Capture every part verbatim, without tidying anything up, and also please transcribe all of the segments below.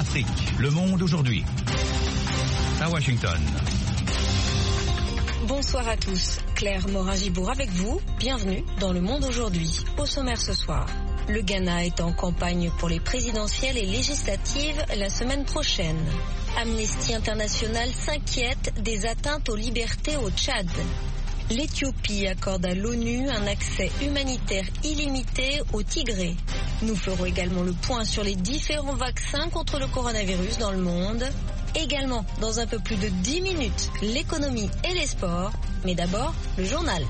Afrique, le monde aujourd'hui. À Washington. Bonsoir à tous, Claire Morin-Gibour avec vous, bienvenue dans Le Monde aujourd'hui. Au sommaire ce soir, le Ghana est en campagne pour les présidentielles et législatives la semaine prochaine. Amnesty International s'inquiète des atteintes aux libertés au Tchad. L'Éthiopie accorde à l'ONU un accès humanitaire illimité au Tigré. Nous ferons également le point sur les différents vaccins contre le coronavirus dans le monde. Également, dans un peu plus de dix minutes, l'économie et les sports. Mais d'abord, le journal.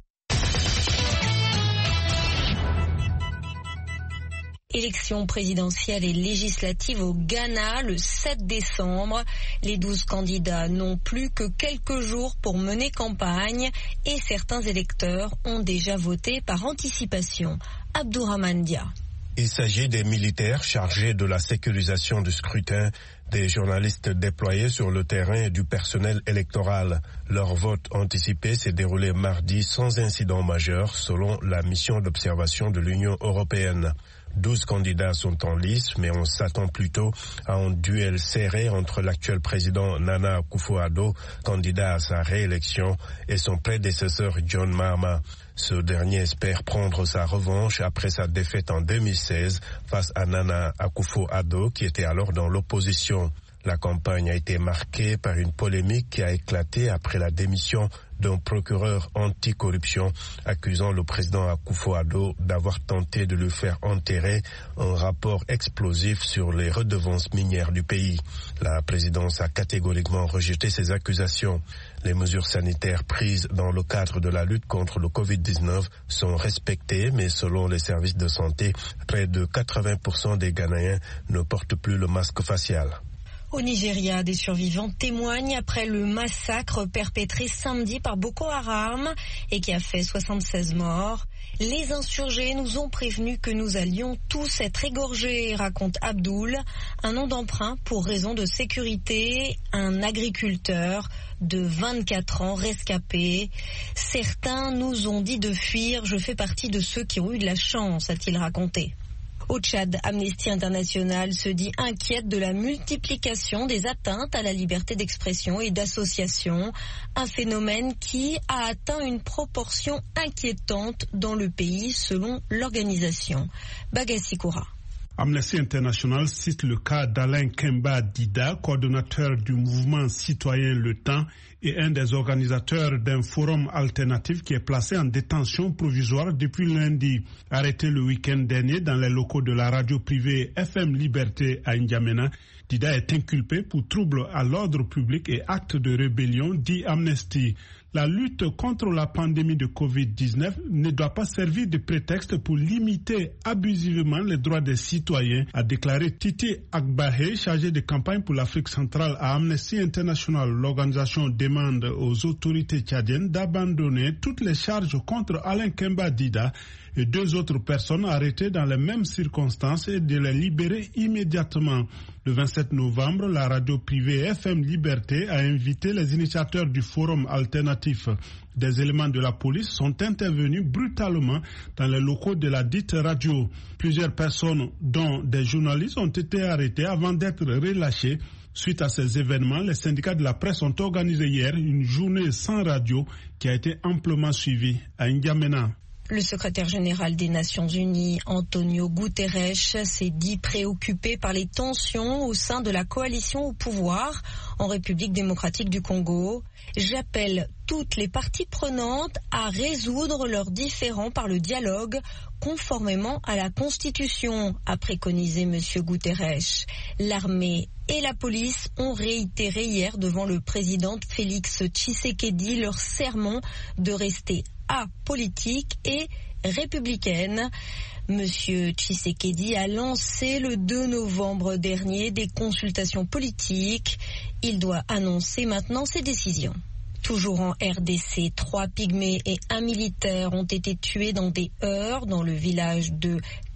Élections présidentielles et législatives au Ghana le sept décembre. Les douze candidats n'ont plus que quelques jours pour mener campagne et certains électeurs ont déjà voté par anticipation. Abdourahmane Dia. Il s'agit des militaires chargés de la sécurisation du scrutin, des journalistes déployés sur le terrain et du personnel électoral. Leur vote anticipé s'est déroulé mardi sans incident majeur selon la mission d'observation de l'Union européenne. Douze candidats sont en lice, mais on s'attend plutôt à un duel serré entre l'actuel président Nana Akufo-Addo, candidat à sa réélection, et son prédécesseur John Mahama. Ce dernier espère prendre sa revanche après sa défaite en deux mille seize face à Nana Akufo-Addo, qui était alors dans l'opposition. La campagne a été marquée par une polémique qui a éclaté après la démission d'un procureur anticorruption accusant le président Akufo-Addo d'avoir tenté de lui faire enterrer un rapport explosif sur les redevances minières du pays. La présidence a catégoriquement rejeté ces accusations. Les mesures sanitaires prises dans le cadre de la lutte contre le covid dix-neuf sont respectées, mais selon les services de santé, près de quatre-vingts pour cent des Ghanéens ne portent plus le masque facial. Au Nigeria, des survivants témoignent après le massacre perpétré samedi par Boko Haram et qui a fait soixante-seize morts. Les insurgés nous ont prévenus que nous allions tous être égorgés, raconte Abdoul, un nom d'emprunt pour raison de sécurité, un agriculteur de vingt-quatre ans rescapé. Certains nous ont dit de fuir, je fais partie de ceux qui ont eu de la chance, a-t-il raconté. Au Tchad, Amnesty International se dit inquiète de la multiplication des atteintes à la liberté d'expression et d'association, un phénomène qui a atteint une proportion inquiétante dans le pays selon l'organisation. Bagassi Koura. Amnesty International cite le cas d'Alain Kemba Dida, coordonnateur du mouvement citoyen Le Temps et un des organisateurs d'un forum alternatif qui est placé en détention provisoire depuis lundi. Arrêté le week-end dernier dans les locaux de la radio privée F M Liberté à N'Djamena, Dida est inculpé pour trouble à l'ordre public et acte de rébellion, dit Amnesty. La lutte contre la pandémie de covid dix-neuf ne doit pas servir de prétexte pour limiter abusivement les droits des citoyens, a déclaré Titi Agbahe, chargé de campagne pour l'Afrique centrale à Amnesty International. L'organisation demande aux autorités tchadiennes d'abandonner toutes les charges contre Alain Kemba Dida et deux autres personnes arrêtées dans les mêmes circonstances et de les libérer immédiatement. Le vingt-sept novembre, la radio privée F M Liberté a invité les initiateurs du forum alternatif. Des éléments de la police sont intervenus brutalement dans les locaux de la dite radio. Plusieurs personnes, dont des journalistes, ont été arrêtées avant d'être relâchées. Suite à ces événements, les syndicats de la presse ont organisé hier une journée sans radio qui a été amplement suivie à N'Djamena. Le secrétaire général des Nations Unies, Antonio Guterres, s'est dit préoccupé par les tensions au sein de la coalition au pouvoir en République démocratique du Congo. J'appelle toutes les parties prenantes à résoudre leurs différends par le dialogue conformément à la Constitution, a préconisé M. Guterres. L'armée et la police ont réitéré hier devant le président Félix Tshisekedi leur serment de rester apolitique et républicaine. Monsieur Tshisekedi a lancé le deux novembre dernier des consultations politiques. Il doit annoncer maintenant ses décisions. Toujours en R D C, trois pygmées et un militaire ont été tués dans des heurts dans le village de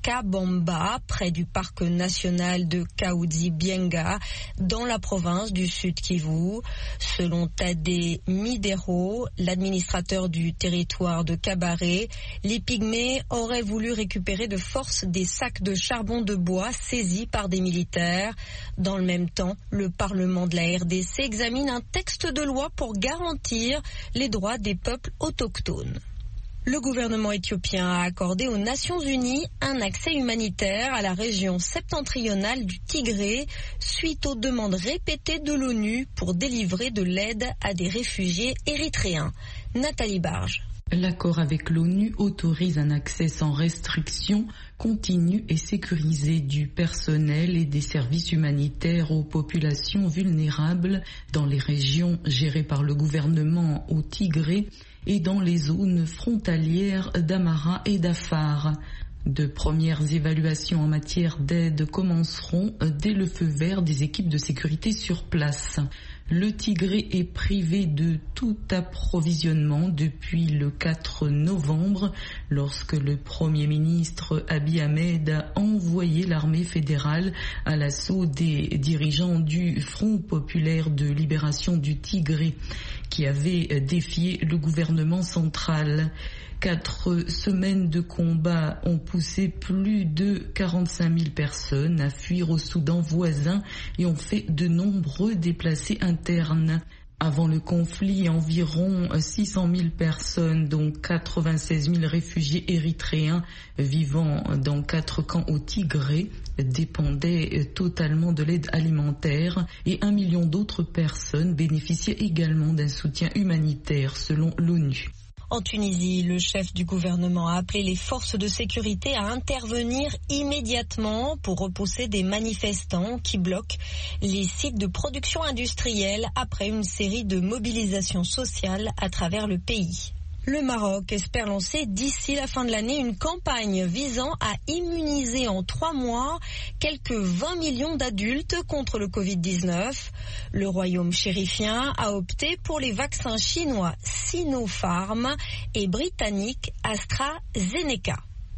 Kabamba, près du parc national de Kahuzi-Bienga, dans la province du Sud Kivu. Selon Tadé Midero, l'administrateur du territoire de Kabaré, les Pygmées auraient voulu récupérer de force des sacs de charbon de bois saisis par des militaires. Dans le même temps, le Parlement de la R D C examine un texte de loi pour garantir les droits des peuples autochtones. Le gouvernement éthiopien a accordé aux Nations Unies un accès humanitaire à la région septentrionale du Tigré suite aux demandes répétées de l'ONU pour délivrer de l'aide à des réfugiés érythréens. Nathalie Barge. L'accord avec l'ONU autorise un accès sans restriction, continu et sécurisé du personnel et des services humanitaires aux populations vulnérables dans les régions gérées par le gouvernement au Tigré et dans les zones frontalières d'Amara et d'Afar. De premières évaluations en matière d'aide commenceront dès le feu vert des équipes de sécurité sur place. Le Tigré est privé de tout approvisionnement depuis le quatre novembre, lorsque le Premier ministre Abiy Ahmed a envoyé l'armée fédérale à l'assaut des dirigeants du Front populaire de libération du Tigré, qui avait défié le gouvernement central. Quatre semaines de combat ont poussé plus de quarante-cinq mille personnes à fuir au Soudan voisin et ont fait de nombreux déplacés internes. Avant le conflit, environ six cent mille personnes, dont quatre-vingt-seize mille réfugiés érythréens vivant dans quatre camps au Tigré, dépendaient totalement de l'aide alimentaire et un million d'autres personnes bénéficiaient également d'un soutien humanitaire selon l'ONU. En Tunisie, le chef du gouvernement a appelé les forces de sécurité à intervenir immédiatement pour repousser des manifestants qui bloquent les sites de production industrielle après une série de mobilisations sociales à travers le pays. Le Maroc espère lancer d'ici la fin de l'année une campagne visant à immuniser en trois mois quelques vingt millions d'adultes contre le covid dix-neuf. Le royaume chérifien a opté pour les vaccins chinois Sinopharm et britanniques AstraZeneca.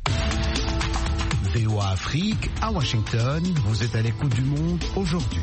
V O A Afrique, à Washington, vous êtes à l'écoute du monde aujourd'hui.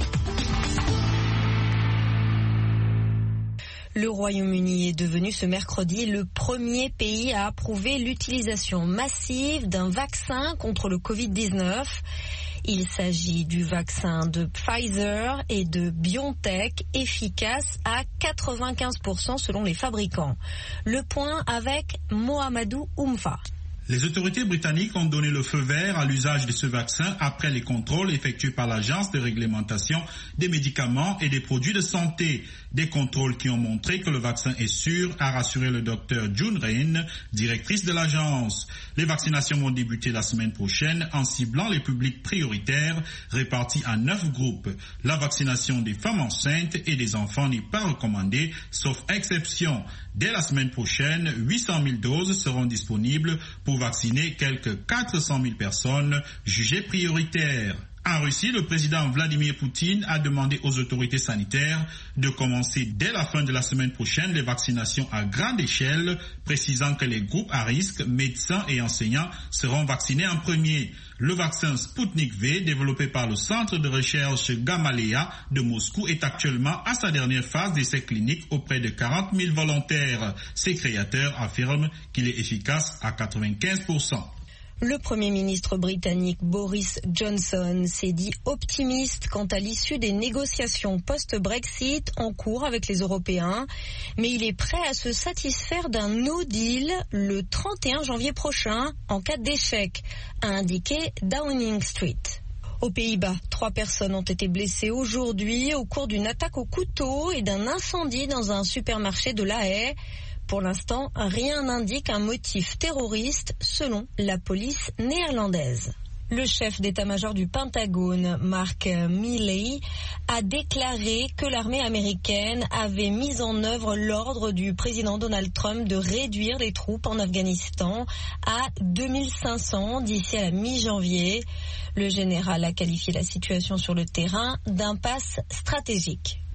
Le Royaume-Uni est devenu ce mercredi le premier pays à approuver l'utilisation massive d'un vaccin contre le covid dix-neuf. Il s'agit du vaccin de Pfizer et de BioNTech, efficace à quatre-vingt-quinze pour cent selon les fabricants. Le point avec Mohamedou Oumfa. Les autorités britanniques ont donné le feu vert à l'usage de ce vaccin après les contrôles effectués par l'Agence de réglementation des médicaments et des produits de santé. Des contrôles qui ont montré que le vaccin est sûr, a rassuré le docteur June Rain, directrice de l'agence. Les vaccinations vont débuter la semaine prochaine en ciblant les publics prioritaires répartis en neuf groupes. La vaccination des femmes enceintes et des enfants n'est pas recommandée, sauf exception. Dès la semaine prochaine, huit cent mille doses seront disponibles pour vacciner quelques quatre cent mille personnes jugées prioritaires. En Russie, le président Vladimir Poutine a demandé aux autorités sanitaires de commencer dès la fin de la semaine prochaine les vaccinations à grande échelle, précisant que les groupes à risque, médecins et enseignants, seront vaccinés en premier. Le vaccin Sputnik V, développé par le centre de recherche Gamaleya de Moscou, est actuellement à sa dernière phase d'essai clinique auprès de quarante mille volontaires. Ses créateurs affirment qu'il est efficace à quatre-vingt-quinze pour cent. Le Premier ministre britannique Boris Johnson s'est dit optimiste quant à l'issue des négociations post-Brexit en cours avec les Européens, mais il est prêt à se satisfaire d'un no deal le trente et un janvier prochain en cas d'échec, a indiqué Downing Street. Aux Pays-Bas, trois personnes ont été blessées aujourd'hui au cours d'une attaque au couteau et d'un incendie dans un supermarché de La Haye. Pour l'instant, rien n'indique un motif terroriste selon la police néerlandaise. Le chef d'état-major du Pentagone, Mark Milley, a déclaré que l'armée américaine avait mis en œuvre l'ordre du président Donald Trump de réduire les troupes en Afghanistan à deux mille cinq cents d'ici à la mi-janvier. Le général a qualifié la situation sur le terrain d'impasse stratégique.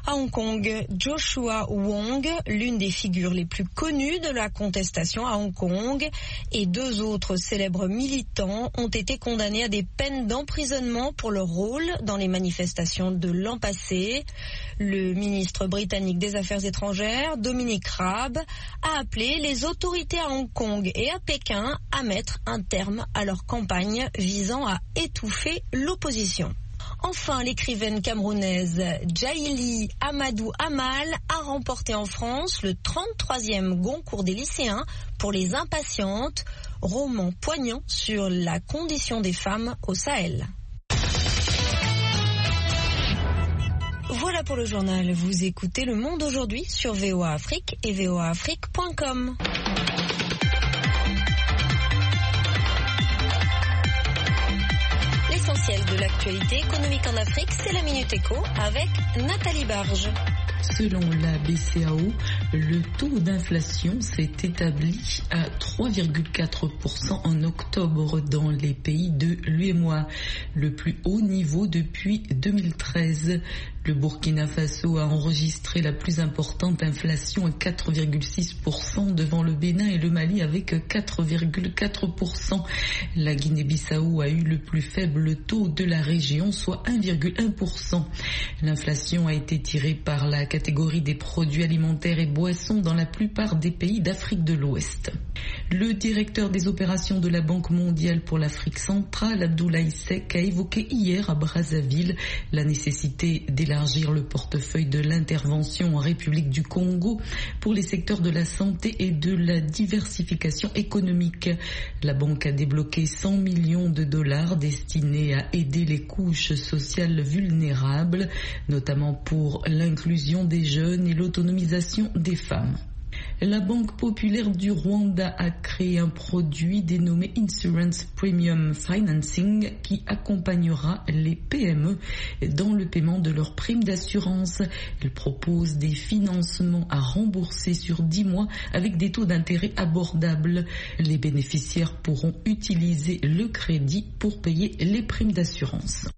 À Hong Kong, Joshua Wong, l'une des figures les plus connues de la contestation à Hong Kong, et deux autres célèbres militants ont été condamnés à des peines d'emprisonnement pour leur rôle dans les manifestations de l'an passé. Le ministre britannique des Affaires étrangères, Dominic Raab, a appelé les autorités à Hong Kong et à Pékin à mettre un terme à leur campagne visant à étouffer l'opposition. Enfin, l'écrivaine camerounaise Djaïli Amadou Amal a remporté en France le trente-troisième Goncourt des lycéens pour Les Impatientes, roman poignant sur la condition des femmes au Sahel. Voilà pour le journal. Vous écoutez Le Monde aujourd'hui sur V O A Afrique et v o a afrique point com. L'essentiel de l'actualité économique en Afrique, c'est la Minute Éco avec Nathalie Barge. Selon la B C A O, le taux d'inflation s'est établi à trois virgule quatre pour cent en octobre dans les pays de l'U E M O A, le plus haut niveau depuis deux mille treize. Le Burkina Faso a enregistré la plus importante inflation à quatre virgule six pour cent devant le Bénin et le Mali avec quatre virgule quatre pour cent. La Guinée-Bissau a eu le plus faible taux de la région, soit un virgule un pour cent. L'inflation a été tirée par la catégorie des produits alimentaires et boissons dans la plupart des pays d'Afrique de l'Ouest. Le directeur des opérations de la Banque mondiale pour l'Afrique centrale, Abdoulaye Seck, a évoqué hier à Brazzaville la nécessité d'élargir le portefeuille de l'intervention en République du Congo pour les secteurs de la santé et de la diversification économique. La banque a débloqué cent millions de dollars destinés à aider les couches sociales vulnérables, notamment pour l'inclusion des jeunes et l'autonomisation des femmes. La Banque populaire du Rwanda a créé un produit dénommé Insurance Premium Financing qui accompagnera les P M E dans le paiement de leurs primes d'assurance. Elle propose des financements à rembourser sur dix mois avec des taux d'intérêt abordables. Les bénéficiaires pourront utiliser le crédit pour payer les primes d'assurance.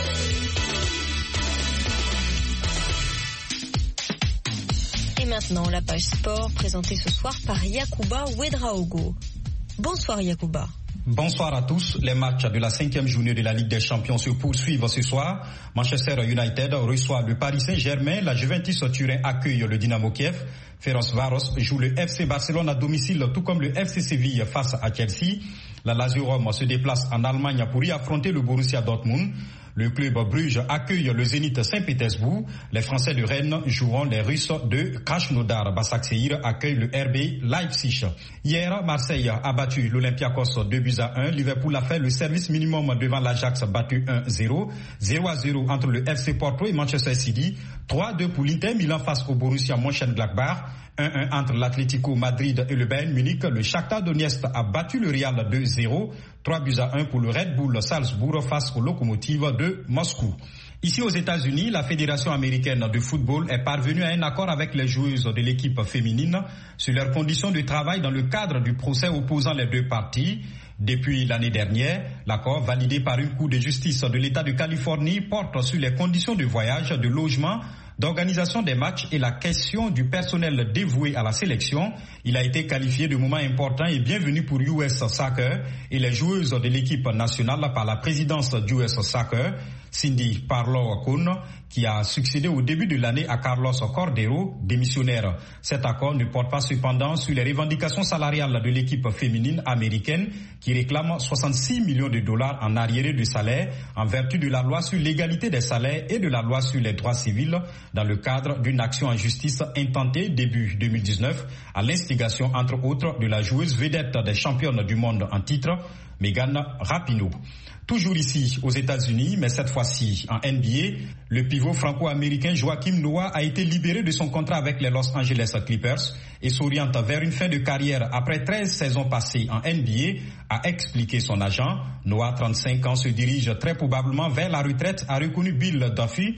Maintenant, la page sport présentée ce soir par Yacouba Ouedraogo. Bonsoir Yacouba. Bonsoir à tous. Les matchs de la cinquième journée de la Ligue des Champions se poursuivent ce soir. Manchester United reçoit le Paris Saint-Germain. La Juventus Turin accueille le Dynamo Kiev. Ferencváros joue le F C Barcelone à domicile, tout comme le F C Séville face à Chelsea. La Lazio Rome se déplace en Allemagne pour y affronter le Borussia Dortmund. Le club Bruges accueille le Zénith Saint-Pétersbourg. Les Français de Rennes joueront les Russes de Krasnodar. Başakşehir accueille le R B Leipzig. Hier, Marseille a battu l'Olympiakos deux buts à un. Liverpool a fait le service minimum devant l'Ajax battu un zéro. zéro à zéro entre le F C Porto et Manchester City. trois à deux pour l'Inter Milan face au Borussia Mönchengladbach. un un entre l'Atlético Madrid et le Bayern Munich. Le Shakhtar Donetsk a battu le Real deux zéro. trois buts à un pour le Red Bull Salzbourg face au Lokomotiv de Moscou. Ici aux États-Unis, la Fédération américaine de football est parvenue à un accord avec les joueuses de l'équipe féminine sur leurs conditions de travail dans le cadre du procès opposant les deux parties. Depuis l'année dernière, l'accord validé par une cour de justice de l'État de Californie porte sur les conditions de voyage, de logement, d'organisation des matchs et la question du personnel dévoué à la sélection. Il a été qualifié de moment important et bienvenu pour U S Soccer et les joueuses de l'équipe nationale par la présidence d'U S Soccer, Cindy Parlow-Cohn, qui a succédé au début de l'année à Carlos Cordero, démissionnaire. Cet accord ne porte pas cependant sur les revendications salariales de l'équipe féminine américaine qui réclame soixante-six millions de dollars en arriérés de salaire en vertu de la loi sur l'égalité des salaires et de la loi sur les droits civils dans le cadre d'une action en justice intentée début deux mille dix-neuf à l'instigation entre autres de la joueuse vedette des championnes du monde en titre, Megan Rapinoe. Toujours ici aux États-Unis, mais cette fois-ci en N B A, le pivot franco-américain Joakim Noah a été libéré de son contrat avec les Los Angeles Clippers et s'oriente vers une fin de carrière après treize saisons passées en N B A, a expliqué son agent. Noah, trente-cinq ans, se dirige très probablement vers la retraite, a reconnu Bill Duffy.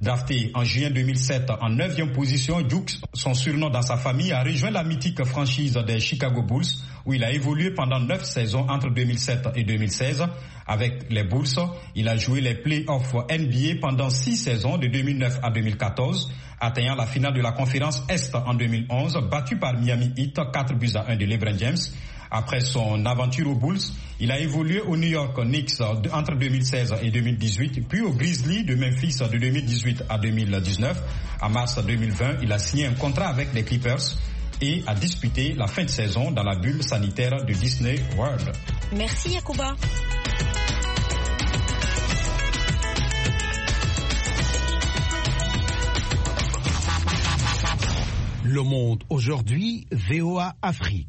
Drafté en juin deux mille sept en neuvième position, Jukes, son surnom dans sa famille, a rejoint la mythique franchise des Chicago Bulls où il a évolué pendant neuf saisons entre deux mille sept et deux mille seize. Avec les Bulls, il a joué les playoffs N B A pendant six saisons de deux mille neuf à deux mille quatorze, atteignant la finale de la conférence Est en deux mille onze, battu par Miami Heat quatre buts à un de LeBron James. Après son aventure aux Bulls, il a évolué aux New York Knicks entre deux mille seize et deux mille dix-huit, puis aux Grizzlies de Memphis de deux mille dix-huit à deux mille dix-neuf. En mars deux mille vingt, il a signé un contrat avec les Clippers et a disputé la fin de saison dans la bulle sanitaire de Disney World. Merci Yacouba. Le Monde aujourd'hui, V O A Afrique.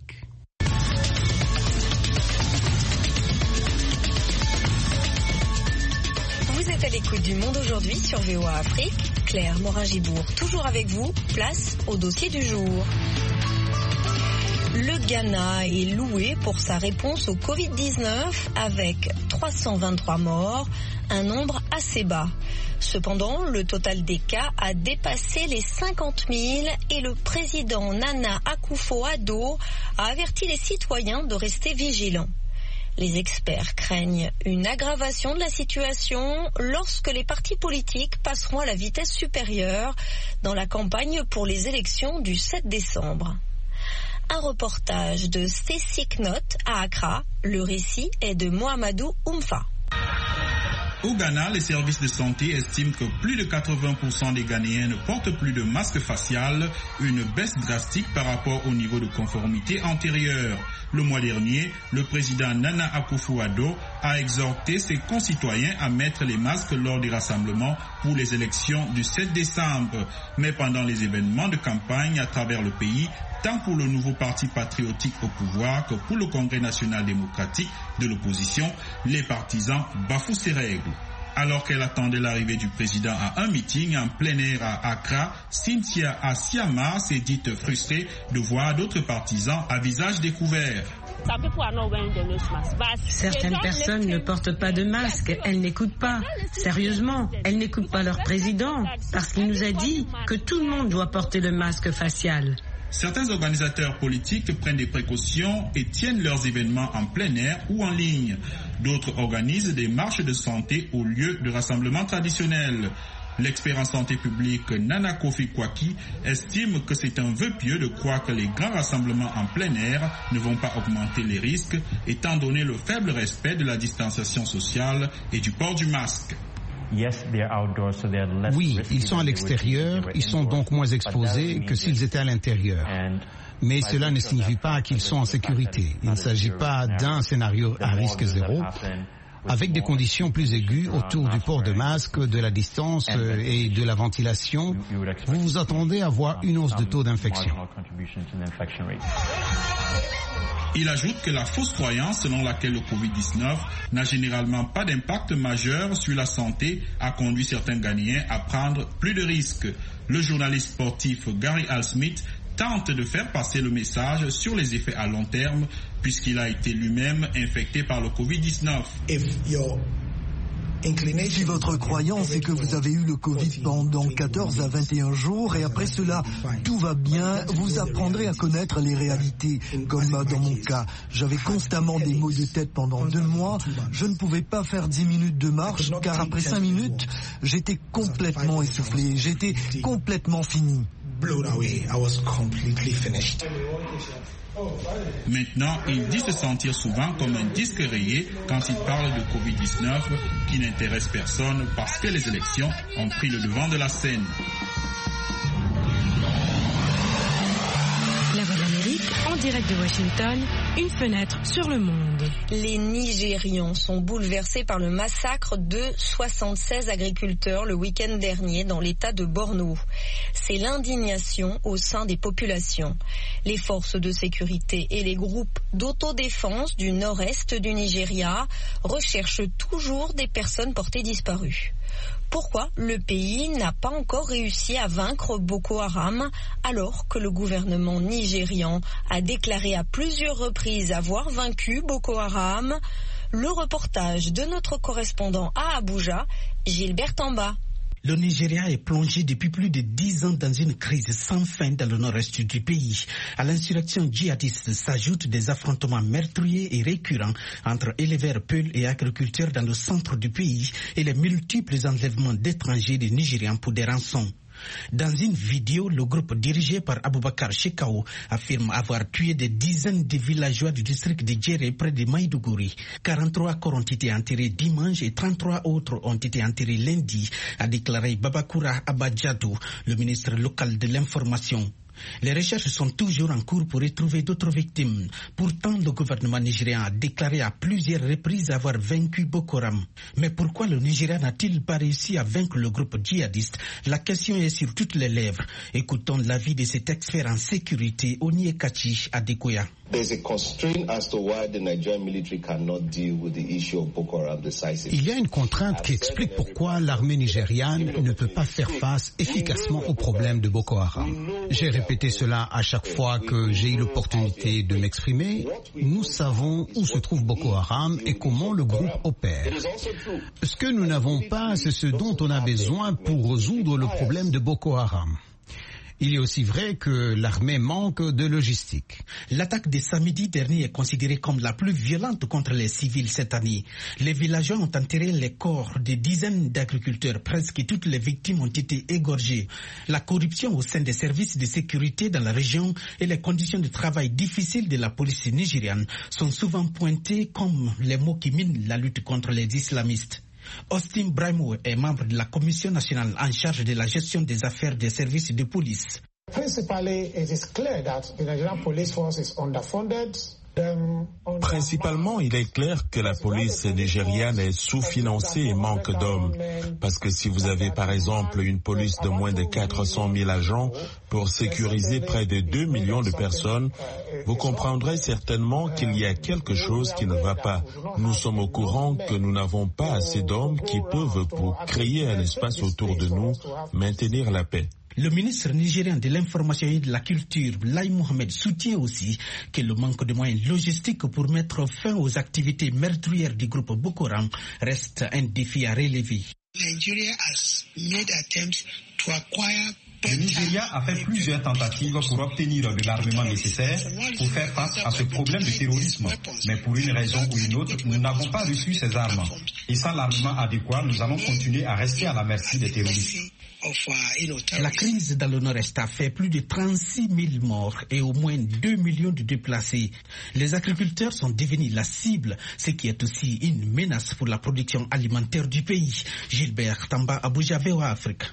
Vous êtes à l'écoute du Monde aujourd'hui sur V O A Afrique. Claire Morin-Gibourg, toujours avec vous. Place au dossier du jour. Le Ghana est loué pour sa réponse au covid dix-neuf avec trois cent vingt-trois morts, un nombre assez bas. Cependant, le total des cas a dépassé les cinquante mille et le président Nana Akufo-Addo a averti les citoyens de rester vigilants. Les experts craignent une aggravation de la situation lorsque les partis politiques passeront à la vitesse supérieure dans la campagne pour les élections du sept décembre. Un reportage de Stacy Knott à Accra. Le récit est de Mohamedou Oumfa. Au Ghana, les services de santé estiment que plus de quatre-vingts pour cent des Ghanéens ne portent plus de masque facial, une baisse drastique par rapport au niveau de conformité antérieur. Le mois dernier, le président Nana Akufo-Addo a exhorté ses concitoyens à mettre les masques lors des rassemblements pour les élections du sept décembre. Mais pendant les événements de campagne à travers le pays, tant pour le nouveau parti patriotique au pouvoir que pour le Congrès national démocratique de l'opposition, les partisans bafouent ces règles. Alors qu'elle attendait l'arrivée du président à un meeting en plein air à Accra, Cynthia Asiama s'est dite frustrée de voir d'autres partisans à visage découvert. Certaines personnes ne portent pas de masque, elles n'écoutent pas. Sérieusement, elles n'écoutent pas leur président parce qu'il nous a dit que tout le monde doit porter le masque facial. Certains organisateurs politiques prennent des précautions et tiennent leurs événements en plein air ou en ligne. D'autres organisent des marches de santé au lieu de rassemblements traditionnels. L'expert en santé publique Nana Kofi Kwaki estime que c'est un vœu pieux de croire que les grands rassemblements en plein air ne vont pas augmenter les risques, étant donné le faible respect de la distanciation sociale et du port du masque. Oui, ils sont à l'extérieur, ils sont donc moins exposés que s'ils étaient à l'intérieur. Mais cela ne signifie pas qu'ils sont en sécurité. Il ne s'agit pas d'un scénario à risque zéro, avec des conditions plus aiguës autour du port de masque, de la distance et de la ventilation. Vous vous attendez à voir une hausse de taux d'infection. Il ajoute que la fausse croyance selon laquelle le covid dix-neuf n'a généralement pas d'impact majeur sur la santé a conduit certains Ghanéens à prendre plus de risques. Le journaliste sportif Gary Al-Smith tente de faire passer le message sur les effets à long terme puisqu'il a été lui-même infecté par le covid dix-neuf. Si votre croyance est que vous avez eu le Covid pendant quatorze à vingt et un jours et après cela tout va bien, vous apprendrez à connaître les réalités. Comme dans mon cas, j'avais constamment des maux de tête pendant deux mois. Je ne pouvais pas faire dix minutes de marche car après cinq minutes, j'étais complètement essoufflé. J'étais complètement fini. Maintenant, il dit se sentir souvent comme un disque rayé quand il parle de covid dix-neuf qui n'intéresse personne parce que les élections ont pris le devant de la scène. La Voix d'Amérique, en direct de Washington, une fenêtre sur le monde. Les Nigérians sont bouleversés par le massacre de soixante-seize agriculteurs le week-end dernier dans l'état de Borno. C'est l'indignation au sein des populations. Les forces de sécurité et les groupes d'autodéfense du nord-est du Nigeria recherchent toujours des personnes portées disparues. Pourquoi le pays n'a pas encore réussi à vaincre Boko Haram alors que le gouvernement nigérian a déclaré à plusieurs reprises avoir vaincu Boko Haram? Le reportage de notre correspondant à Abuja, Gilbert Tamba. Le Nigeria est plongé depuis plus de dix ans dans une crise sans fin dans le nord-est du pays. À l'insurrection djihadiste s'ajoutent des affrontements meurtriers et récurrents entre éleveurs peuls et agriculteurs dans le centre du pays et les multiples enlèvements d'étrangers des Nigérians pour des rançons. Dans une vidéo, le groupe dirigé par Aboubakar Shekau affirme avoir tué des dizaines de villageois du district de Djéré près de Maïdougouri. quarante-trois corps ont été enterrés dimanche et trente-trois autres ont été enterrés lundi, a déclaré Babakoura Abadjadou, le ministre local de l'information. Les recherches sont toujours en cours pour retrouver d'autres victimes. Pourtant, le gouvernement nigérian a déclaré à plusieurs reprises avoir vaincu Boko Haram. Mais pourquoi le Nigeria n'a-t-il pas réussi à vaincre le groupe djihadiste? La question est sur toutes les lèvres. Écoutons l'avis de cet expert en sécurité, Onyekachi Adekoya. Il y a une contrainte qui explique pourquoi l'armée nigériane ne peut pas faire face efficacement au problème de Boko Haram. J'ai répété cela à chaque fois que j'ai eu l'opportunité de m'exprimer. Nous savons où se trouve Boko Haram et comment le groupe opère. Ce que nous n'avons pas, c'est ce dont on a besoin pour résoudre le problème de Boko Haram. Il est aussi vrai que l'armée manque de logistique. L'attaque de samedi dernier est considérée comme la plus violente contre les civils cette année. Les villageois ont enterré les corps de dizaines d'agriculteurs. Presque toutes les victimes ont été égorgées. La corruption au sein des services de sécurité dans la région et les conditions de travail difficiles de la police nigériane sont souvent pointées comme les mots qui minent la lutte contre les islamistes. Austin Brahimo est membre de la Commission nationale en charge de la gestion des affaires des services de police. Principalement, il est clair que la police nigériane est sous-financée et manque d'hommes. Parce que si vous avez par exemple une police de moins de quatre cent mille agents pour sécuriser près de deux millions de personnes, vous comprendrez certainement qu'il y a quelque chose qui ne va pas. Nous sommes au courant que nous n'avons pas assez d'hommes qui peuvent, pour créer un espace autour de nous, maintenir la paix. Le ministre nigérien de l'information et de la culture, Lai Mohamed, soutient aussi que le manque de moyens logistiques pour mettre fin aux activités meurtrières du groupe Boko Haram reste un défi à relever. Le Nigeria a fait plusieurs tentatives pour obtenir de l'armement nécessaire pour faire face à ce problème de terrorisme. Mais pour une raison ou une autre, nous n'avons pas reçu ces armes. Et sans l'armement adéquat, nous allons continuer à rester à la merci des terroristes. La crise dans le nord-est a fait plus de trente-six mille morts et au moins deux millions de déplacés. Les agriculteurs sont devenus la cible, ce qui est aussi une menace pour la production alimentaire du pays. Gilbert Tamba, Abuja, V O A Afrique.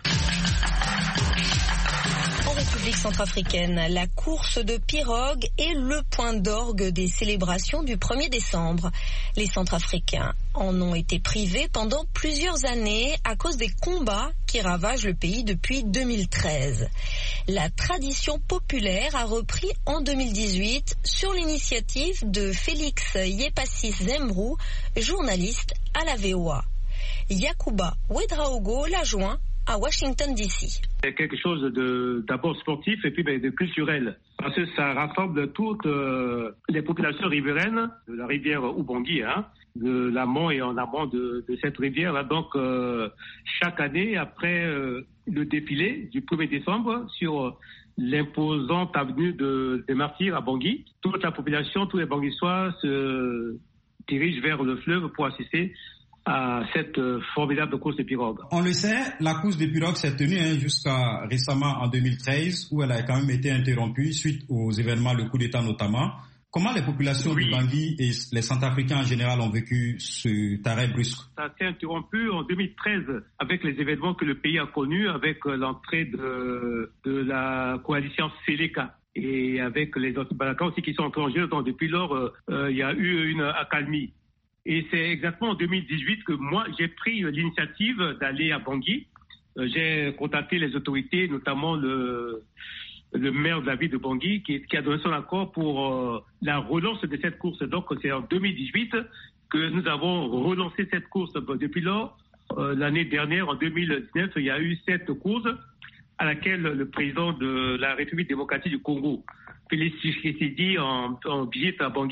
En République centrafricaine, la course de pirogue est le point d'orgue des célébrations du premier décembre. Les Centrafricains en ont été privés pendant plusieurs années à cause des combats qui ravagent le pays depuis deux mille treize. La tradition populaire a repris en deux mille dix-huit sur l'initiative de Félix Yepassis Zemrou, journaliste à la V O A. Yakuba Ouedraogo l'a joint à Washington D C. C'est quelque chose de d'abord sportif et puis de culturel, parce que ça rassemble toutes euh, les populations riveraines de la rivière Ubangi, hein, de l'amont et en amont de, de cette rivière. Là. Donc euh, chaque année, après euh, le défilé du premier décembre sur l'imposante avenue de, des Martyrs à Bangui, toute la population, tous les Banguissois se dirigent vers le fleuve pour assister à cette formidable course de pirogue. On le sait, la course de pirogue s'est tenue hein, jusqu'à récemment en deux mille treize, où elle a quand même été interrompue suite aux événements, le coup d'État notamment. Comment les populations oui. du Bangui et les Centrafricains en général ont vécu ce arrêt brusque? Ça s'est interrompu en deux mille treize avec les événements que le pays a connus, avec l'entrée de, de la coalition Seleka. Et avec les anti-Balaka aussi qui sont entrés en jeu. Donc depuis lors, euh, euh, il y a eu une accalmie. Et c'est exactement en deux mille dix-huit que moi, j'ai pris l'initiative d'aller à Bangui. Euh, j'ai contacté les autorités, notamment le, le maire de la ville de Bangui, qui, qui a donné son accord pour euh, la relance de cette course. Donc, c'est en deux mille dix-huit que nous avons relancé cette course. Depuis lors, euh, l'année dernière, en deux mille dix-neuf, il y a eu cette course à laquelle le président de la République démocratique du Congo, Félix Tshisekedi, en, en visite à Bangui,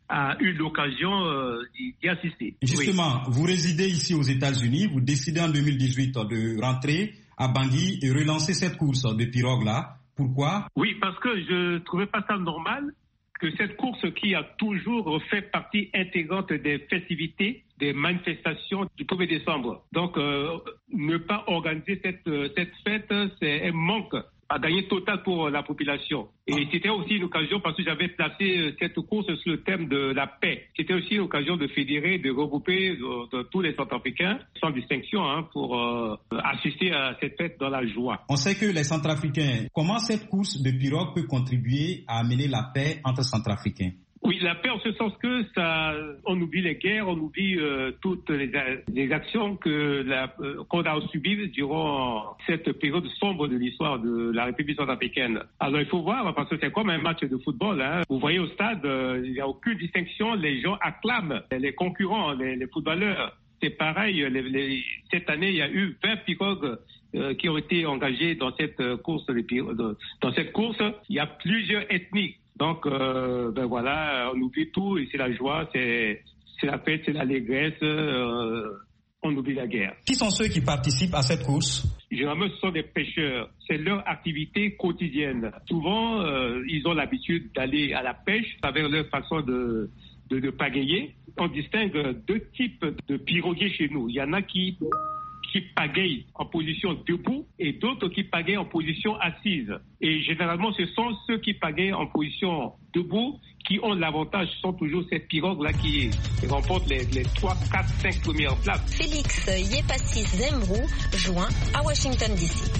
a eu l'occasion euh, d'y assister. Justement, oui. Vous résidez ici aux États-Unis, vous décidez en deux mille dix-huit de rentrer à Bangui et relancer cette course de pirogue-là. Pourquoi? Oui, parce que je ne trouvais pas ça normal que cette course qui a toujours fait partie intégrante des festivités, des manifestations du premier décembre. Donc, euh, ne pas organiser cette, cette fête, c'est un manque à gagner total pour la population. Et c'était aussi une occasion, parce que j'avais placé cette course sur le thème de la paix. C'était aussi une occasion de fédérer, de regrouper de, de tous les Centrafricains, sans distinction, hein, pour euh, assister à cette fête dans la joie. On sait que les Centrafricains, comment cette course de pirogue peut contribuer à amener la paix entre Centrafricains? Oui, la paix en ce sens que ça, on oublie les guerres, on oublie euh, toutes les, les actions que la, euh, qu'on a subies durant cette période sombre de l'histoire de la République centrafricaine. Alors il faut voir, parce que c'est comme un match de football. Hein. Vous voyez au stade, euh, il n'y a aucune distinction, les gens acclament les concurrents, les, les footballeurs. C'est pareil, les, les, cette année, il y a eu vingt pirogues euh, qui ont été engagées dans cette course. De, dans cette course, il y a plusieurs ethnies. Donc, euh, ben voilà, on oublie tout et c'est la joie, c'est, c'est la fête, c'est l'allégresse, euh, on oublie la guerre. Qui sont ceux qui participent à cette course? Généralement, ce sont des pêcheurs. C'est leur activité quotidienne. Souvent, euh, ils ont l'habitude d'aller à la pêche avec leur façon de, de, de pagayer. On distingue deux types de piroguiers chez nous. Il y en a qui... qui pagayent en position debout et d'autres qui pagayent en position assise. Et généralement, ce sont ceux qui pagayent en position debout qui ont l'avantage. Ce sont toujours ces pirogues-là qui remportent les, les trois, quatre, cinq premières places. Félix Yepassis Zembrou, joint à Washington D C.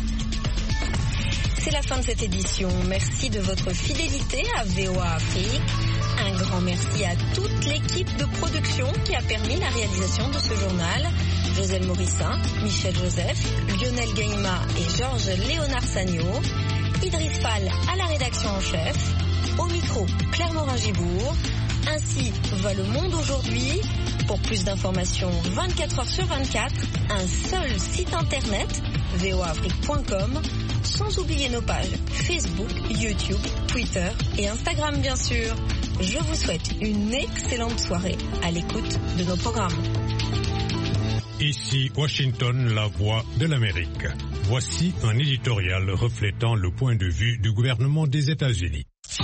C'est la fin de cette édition. Merci de votre fidélité à V O A Afrique. Un grand merci à toute l'équipe de production qui a permis la réalisation de ce journal. Joselle Morissin, Michel Joseph, Lionel Gaïma et Georges Léonard Sagno. Idriss Fall à la rédaction en chef. Au micro, Claire Morin-Gibourg. Ainsi va le monde aujourd'hui. Pour plus d'informations vingt-quatre heures sur vingt-quatre, un seul site internet, v o a afrique point com, sans oublier nos pages Facebook, YouTube, Twitter et Instagram bien sûr. Je vous souhaite une excellente soirée à l'écoute de nos programmes. Ici Washington, la voix de l'Amérique. Voici un éditorial reflétant le point de vue du gouvernement des États-Unis.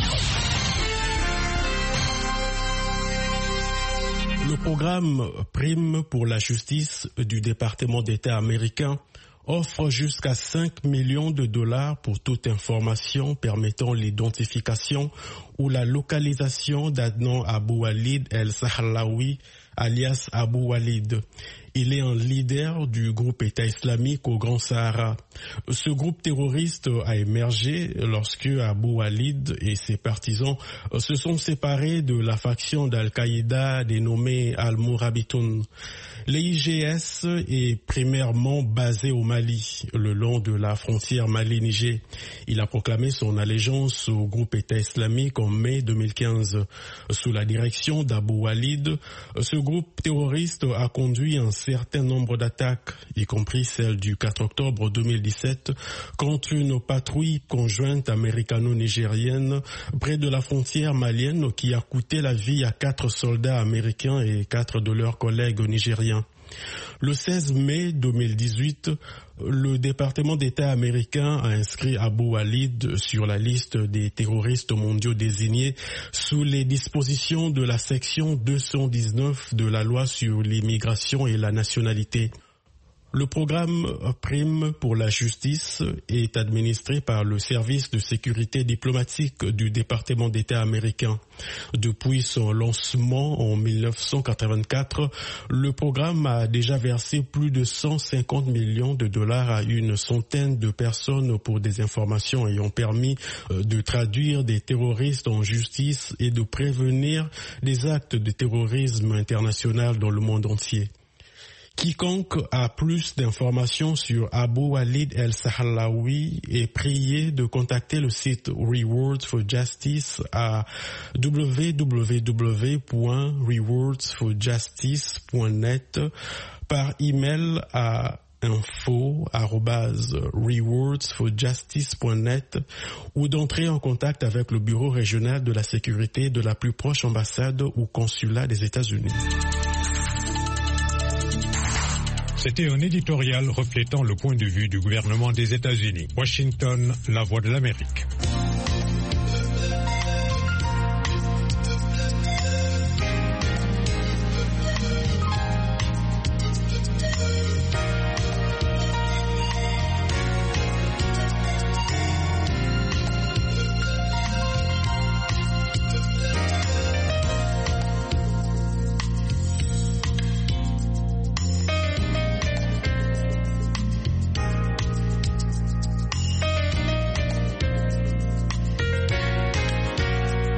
Le programme Prime pour la justice du département d'État américain offre jusqu'à cinq millions de dollars pour toute information permettant l'identification ou la localisation d'Adnan Abou Walid El-Sahlawi, alias Abou Walid. Il est un leader du groupe État islamique au Grand Sahara. Ce groupe terroriste a émergé lorsque Abou Walid et ses partisans se sont séparés de la faction d'Al-Qaïda dénommée Al-Mourabitoun. L'I G S est primairement basé au Mali, le long de la frontière Mali-Niger. Il a proclamé son allégeance au groupe État islamique en mai deux mille quinze. Sous la direction d'Abou Walid, ce groupe terroriste a conduit un certain nombre d'attaques, y compris celle du quatre octobre deux mille dix-sept, contre une patrouille conjointe américano-nigérienne près de la frontière malienne qui a coûté la vie à quatre soldats américains et quatre de leurs collègues nigériens. Le seize mai deux mille dix-huit, le département d'État américain a inscrit Abou Walid sur la liste des terroristes mondiaux désignés sous les dispositions de la section deux cent dix-neuf de la loi sur l'immigration et la nationalité. Le programme Prime pour la justice est administré par le service de sécurité diplomatique du département d'État américain. Depuis son lancement en mille neuf cent quatre-vingt-quatre, le programme a déjà versé plus de cent cinquante millions de dollars à une centaine de personnes pour des informations ayant permis de traduire des terroristes en justice et de prévenir des actes de terrorisme international dans le monde entier. Quiconque a plus d'informations sur Abou Walid El-Sahlawi est prié de contacter le site Rewards for Justice à w w w point rewards for justice point net, par email à info arobase rewards for justice point net ou d'entrer en contact avec le bureau régional de la sécurité de la plus proche ambassade ou consulat des États-Unis. C'était un éditorial reflétant le point de vue du gouvernement des États-Unis. Washington, la voix de l'Amérique.